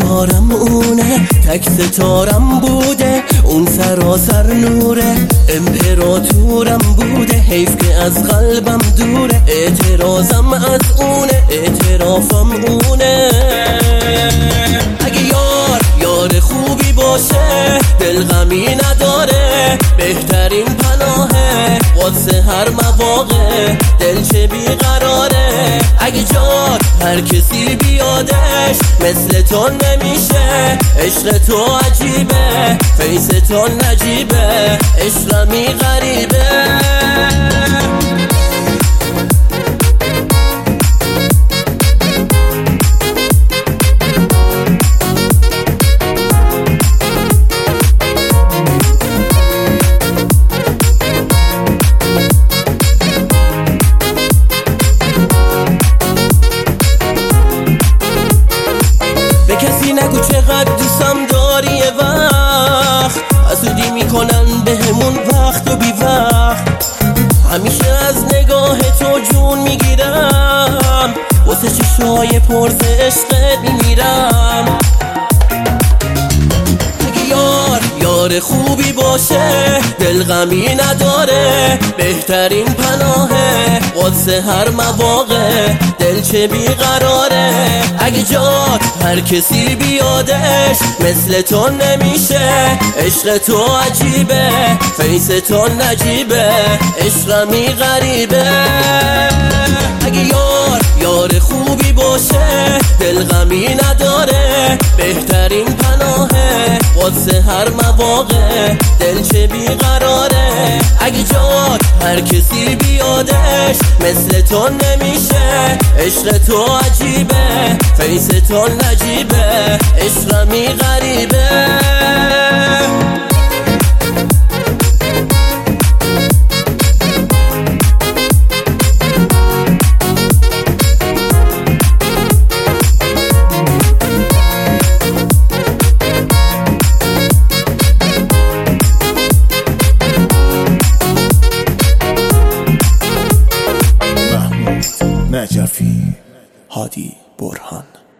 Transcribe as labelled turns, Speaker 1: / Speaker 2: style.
Speaker 1: بیچارم اونه، تک ستارم بوده، اون سراسر نوره، امپراتورم بوده، حیف که از قلبم دوره، اعتراضم از اونه، اعترافم اونه. اگه یار خوبی باشه، دل غمی نداره، بهترین پناهه واسه هر مواقع، دل چه بیقراره. اگه جاد هر کسی بیادش، مثل تو نمیشه، عشق تو عجیبه، فیس تو نجیبه، عشقمی غریبه. به کسی نگو چقدر دوستم داری، یه وقت حسودی میکنن به همون وقت و بی وقت. همیشه از نگاه تو جون میگیرم، واسه چشای پرس عشقت میمیرم. یار خوبی باشه، دل غمی نداره، بهترین پناهه واسه هر مواقع، دل چه بیقراره. اگه جاد هر کسی بیادش، مثل تو نمیشه، عشق تو عجیبه، فیس تو نجیبه، عشقمی غریبه. اگه یار خوبی باشه، دل غمی نداره، بهترین پناهه واسه هر مواقع، دل چه بیقراره. اگه جاد هر کسی بیادش، مثل تو نمیشه، عشق تو عجیبه، فیس تو نجیبه، عشقمی غریبه.
Speaker 2: نجفی، هادی برهان.